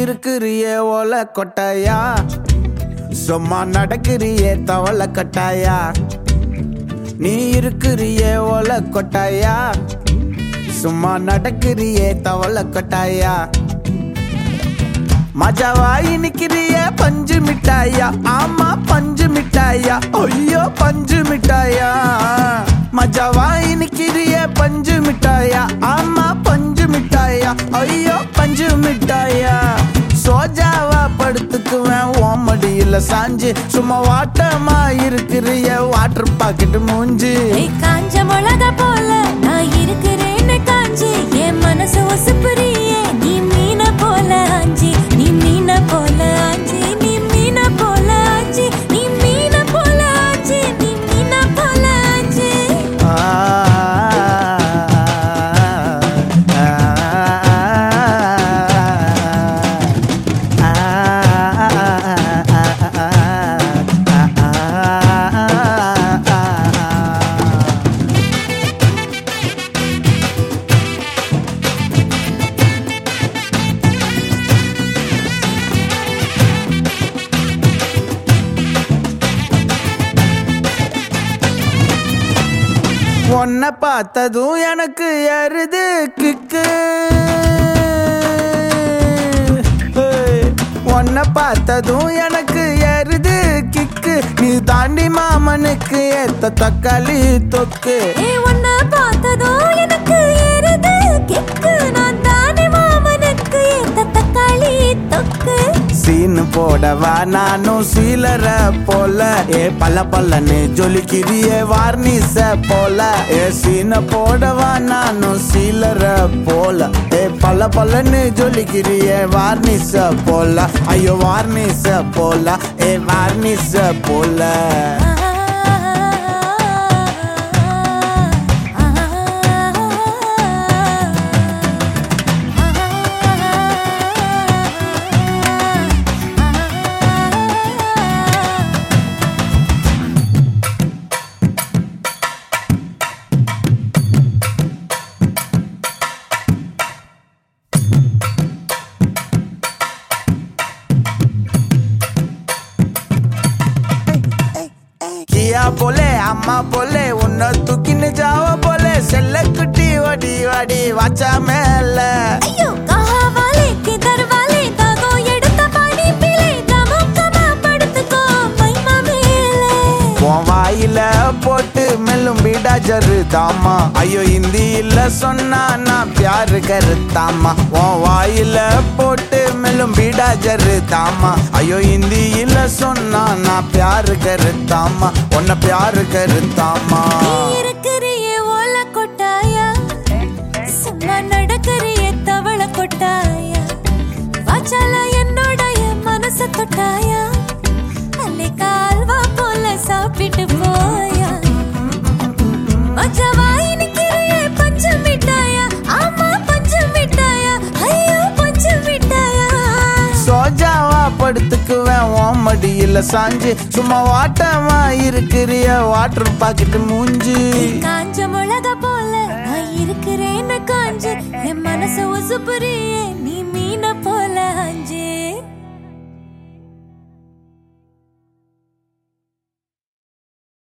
இருக்கிறியே ஓலை கொட்டாயா, சும்மா நடக்கிறியே தவளை கட்டாயா. நீ இருக்கிறியே ஓலை கொட்டாயா, சும்மா நடக்கிறியே தவளை கட்டாயா. மஜாவாயி நிக்கிறிய பஞ்சு மிட்டாயா, ஆமா பஞ்சு மிட்டாயா, ஐயோ பஞ்சு மிட்டாயா. மஜாவாயி நிக்கிறிய பஞ்சு மிட்டாயா, ஆமா பஞ்சு மிட்டாயா, ஐயோ பஞ்சு மிட்டாயா. சோஜாவா படுத்துக்குவேன் ஓமடியில சாஞ்சு, சும்மா வாட்டமா இருக்கிறிய வாட்டர் பாக்கெட் மூஞ்சி. காஞ்ச மிளகா போல நான் இருக்கிறேன்னு காஞ்சி, என் மனசு ஒசுப்புறியே நீ மீன போல ஆஞ்சி, நீ மீன போல ஆஞ்சி, நீ மீன போல ஆஞ்சி, நீ மீன போல ஆஞ்சி, நீ மீன போல ஆஞ்சி. உன்னை பார்த்ததும் எனக்கு ஏறுது கிக்கு, உன்னை பார்த்ததும் எனக்கு ஏறுது கிக்கு. நீ தாண்டி மாமனுக்கு ஏத்த தக்காளி தொக்கு. உன்னை பார்த்ததும் எனக்கு ஏறுது கிக்கு, நான் தாண்டி மாமனுக்கு ஏத்த தக்காளி தொக்கு. சீனு போடவா நானும் சீலர போல, பல்ல பல்லன்னு ஜொலிக்கிறியே வார்னிச போல. சீன போடவா நானும் சீலர போல, பல்ல பல்லன்னு ஜொலிக்கிறியே வார்னிச போல. ஐயோ வார்னிச போல, வார்னிச போல. கியா போலே அம்மா போலே உன்னை தூக்கின்னு ஜாவ போலே, செல்ல குட்டி வடி வடி வாச்சா மேல. ஐயோ கஹாவாலே கிதர்வாலே தாகோ எடுத்த பாடி பிலே, தமுக்கமா படுத்துக்கோ மைமா மேலே. உன் வாயில போட்டு மெல்லும் பீடா ஜருதாமா, ஐயோ ஹிந்தியில சொன்னா நான் பியாரு கருத்தாமா. உன் வாயில போட்டு மெல்லும் பீடா ஜருதாமா, ஐயோ ஹிந்தியில சொன்னா நான் பியாரு கருத்தாமா, உன்னை பியாரு கருத்தாமா. இருக்கிறியே ஓலை கொட்டாயா, சும்மா நடக்கிறியே தவளை கொட்டாயா. வாச்சால என்னோடைய மனச தொட்டாயா, அல்லே கால்வா போல சாப்பிட்டு போயா. மஜாவாயி நிக்கிறியே பஞ்சு மிட்டாயா, ஆமா பஞ்சு மிட்டாயா, ஐயோ பஞ்சு மிட்டாயா. சோஜாவா படுத்துக்குவேன் ஓமடியில சாஞ்சு, சும்மா வாட்டமா இருக்கிறிய வாட்டர் பாக்கெட் மூஞ்சி. காஞ்ச மிளகா போல நான் இருக்கிறேன்னு காஞ்சு, என் மனசு ஒசுப்புறியே நீ